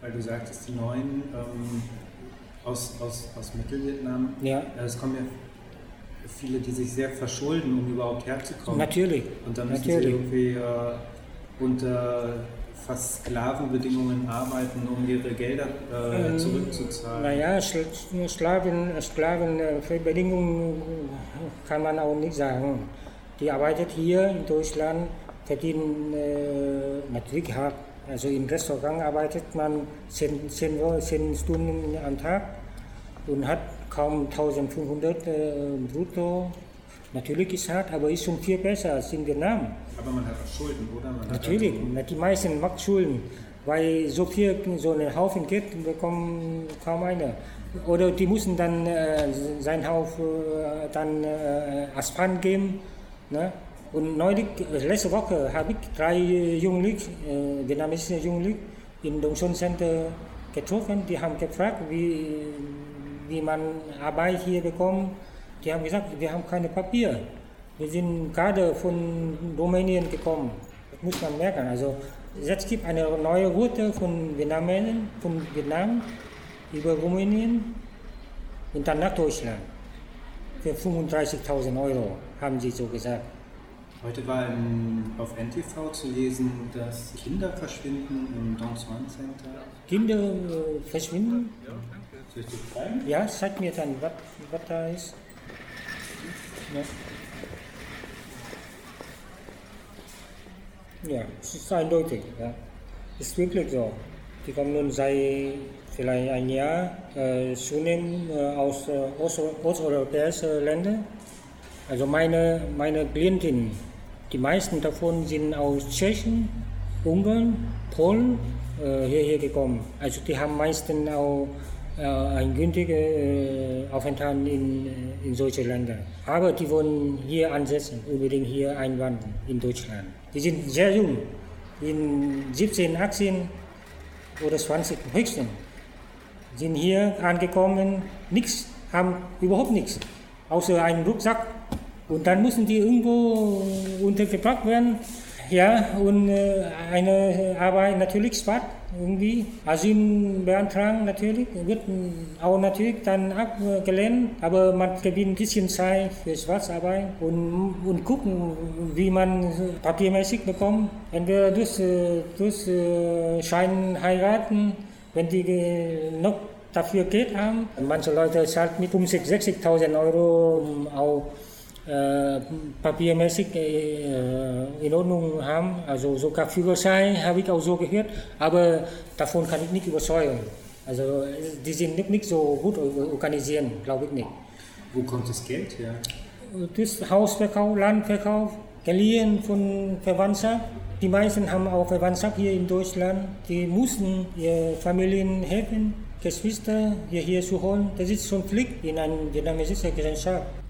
Weil du sagtest, die Neuen aus Mittelvietnam, Ja. Es kommen ja viele, die sich sehr verschulden, um überhaupt herzukommen. Natürlich. Und dann müssen sie irgendwie unter fast Sklavenbedingungen arbeiten, um ihre Gelder zurückzuzahlen. Naja, Sklavenbedingungen kann man auch nicht sagen. Die arbeitet hier in Deutschland, verdienen natürlich hart. Also im Restaurant arbeitet man 10 Stunden am Tag und hat kaum 1500 brutto. Natürlich ist es hart, aber ist schon viel besser als in Vietnam. Aber man hat auch Schulden, oder? Natürlich, die meisten machen Schulden, weil so einen Haufen Geld bekommen kaum einer. Oder die müssen dann seinen Haufen als Pfand geben. Ne? Und neulich, letzte Woche, habe ich 3 vietnamesische Jugendliche im Dongson Center getroffen. Die haben gefragt, wie man Arbeit hier bekommt. Die haben gesagt, wir haben keine Papier. Wir sind gerade von Rumänien gekommen. Das muss man merken. Also jetzt gibt es eine neue Route von Vietnam über Rumänien und dann nach Deutschland. Für 35.000 Euro, haben sie so gesagt. Heute war auf NTV zu lesen, dass Kinder verschwinden im Dongsuan Center. Kinder verschwinden? Soll ich dir fragen? Ja, sag mir dann, was da ist. Ja, es ist eindeutig. Ja. Es ist wirklich so. Die kommen nun seit vielleicht ein Jahr zunehmend aus osteuropäischen Ländern. Also meine Klienten, die meisten davon sind aus Tschechien, Ungarn, Polen hierher gekommen. Also die haben meistens auch einen günstigen Aufenthalt in solchen Ländern. Aber die wollen hier ansetzen, unbedingt hier einwandern in Deutschland. Die sind sehr jung, in 17, 18 oder 20 höchstens. Sind hier angekommen, haben überhaupt nichts, außer einen Rucksack. Und dann müssen die irgendwo untergebracht werden. Ja, und eine Arbeit natürlich spart irgendwie. Asyl beantragen natürlich, wird auch natürlich dann abgelehnt. Aber man gewinnt ein bisschen Zeit für Schwarzarbeit und gucken, wie man papiermäßig bekommt. Entweder durch Schein heiraten, wenn die noch dafür Geld haben. Manche Leute zahlen mit 50.000, 60.000 Euro, um auch papiermäßig in Ordnung haben, also sogar Führerschein habe ich auch so gehört, aber davon kann ich nicht überzeugen. Also die sind nicht so gut organisiert, glaube ich nicht. Wo kommt das Geld her? Das Hausverkauf, Landverkauf, geliehen von Verwandtschaft. Die meisten haben auch Verwandtschaft hier in Deutschland, die mussten ihre Familien helfen, Geschwister hier zu holen. Das ist schon Pflicht in einer vietnamesischen Gesellschaft.